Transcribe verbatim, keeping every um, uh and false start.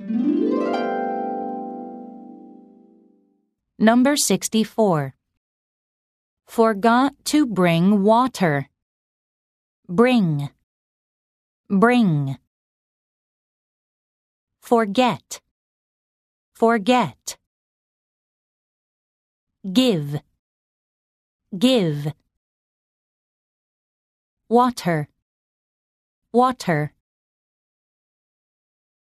Number sixty-four. Forgot to bring water. Bring. Bring. Forget. Forget. Give. Give. Water. Water.